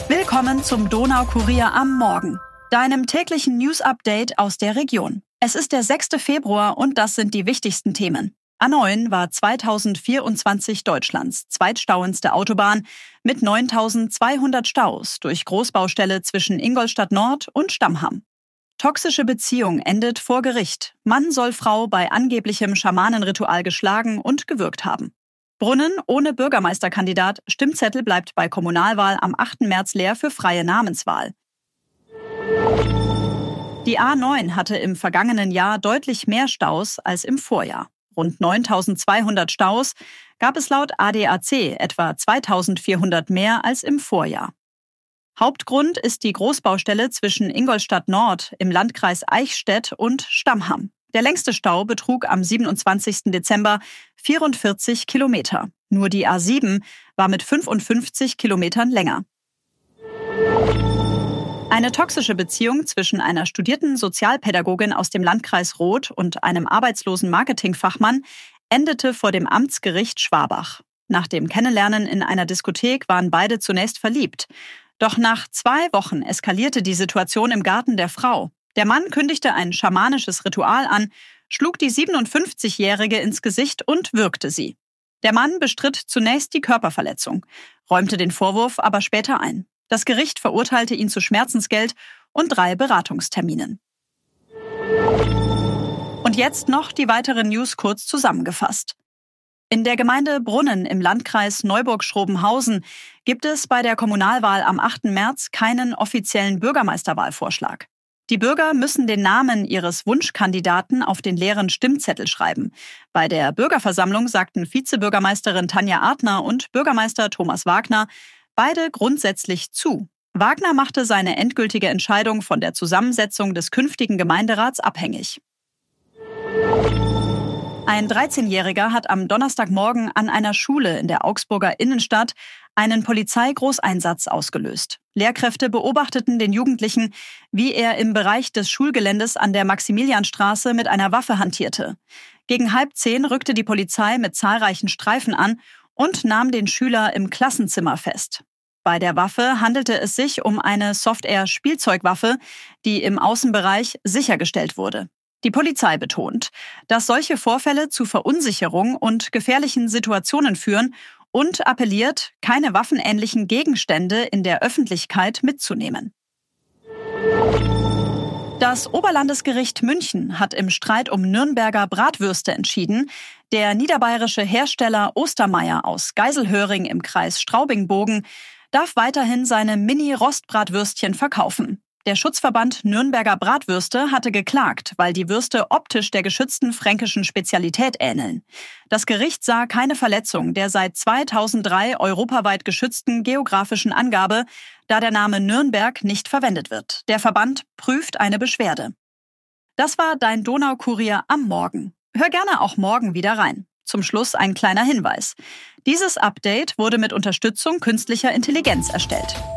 Willkommen zum Donaukurier am Morgen, deinem täglichen News-Update aus der Region. Es ist der 6. Februar und das sind die wichtigsten Themen. A9 war 2024 Deutschlands zweitstauendste Autobahn mit 9.200 Staus durch Großbaustelle zwischen Ingolstadt Nord und Stammham. Toxische Beziehung endet vor Gericht. Mann soll Frau bei angeblichem Schamanenritual geschlagen und gewürgt haben. Brunnen ohne Bürgermeisterkandidat. Stimmzettel bleibt bei Kommunalwahl am 8. März leer für freie Namenswahl. Die A9 hatte im vergangenen Jahr deutlich mehr Staus als im Vorjahr. Rund 9.200 Staus gab es laut ADAC, etwa 2.400 mehr als im Vorjahr. Hauptgrund ist die Großbaustelle zwischen Ingolstadt Nord im Landkreis Eichstätt und Stammham. Der längste Stau betrug am 27. Dezember 44 Kilometer. Nur die A7 war mit 55 Kilometern länger. Eine toxische Beziehung zwischen einer studierten Sozialpädagogin aus dem Landkreis Roth und einem arbeitslosen Marketingfachmann endete vor dem Amtsgericht Schwabach. Nach dem Kennenlernen in einer Diskothek waren beide zunächst verliebt. Doch nach 2 Wochen eskalierte die Situation im Garten der Frau. Der Mann kündigte ein schamanisches Ritual an, schlug die 57-Jährige ins Gesicht und würgte sie. Der Mann bestritt zunächst die Körperverletzung, räumte den Vorwurf aber später ein. Das Gericht verurteilte ihn zu Schmerzensgeld und 3 Beratungsterminen. Und jetzt noch die weiteren News kurz zusammengefasst. In der Gemeinde Brunnen im Landkreis Neuburg-Schrobenhausen gibt es bei der Kommunalwahl am 8. März keinen offiziellen Bürgermeisterwahlvorschlag. Die Bürger müssen den Namen ihres Wunschkandidaten auf den leeren Stimmzettel schreiben. Bei der Bürgerversammlung sagten Vizebürgermeisterin Tanja Artner und Bürgermeister Thomas Wagner beide grundsätzlich zu. Wagner machte seine endgültige Entscheidung von der Zusammensetzung des künftigen Gemeinderats abhängig. Ein 13-Jähriger hat am Donnerstagmorgen an einer Schule in der Augsburger Innenstadt einen Polizeigroßeinsatz ausgelöst. Lehrkräfte beobachteten den Jugendlichen, wie er im Bereich des Schulgeländes an der Maximilianstraße mit einer Waffe hantierte. Gegen 9:30 rückte die Polizei mit zahlreichen Streifen an und nahm den Schüler im Klassenzimmer fest. Bei der Waffe handelte es sich um eine Soft-Air-Spielzeugwaffe, die im Außenbereich sichergestellt wurde. Die Polizei betont, dass solche Vorfälle zu Verunsicherung und gefährlichen Situationen führen und appelliert, keine waffenähnlichen Gegenstände in der Öffentlichkeit mitzunehmen. Das Oberlandesgericht München hat im Streit um Nürnberger Bratwürste entschieden. Der niederbayerische Hersteller Ostermeier aus Geiselhöring im Kreis Straubing-Bogen darf weiterhin seine Mini-Rostbratwürstchen verkaufen. Der Schutzverband Nürnberger Bratwürste hatte geklagt, weil die Würste optisch der geschützten fränkischen Spezialität ähneln. Das Gericht sah keine Verletzung der seit 2003 europaweit geschützten geografischen Angabe, da der Name Nürnberg nicht verwendet wird. Der Verband prüft eine Beschwerde. Das war dein Donaukurier am Morgen. Hör gerne auch morgen wieder rein. Zum Schluss ein kleiner Hinweis. Dieses Update wurde mit Unterstützung künstlicher Intelligenz erstellt.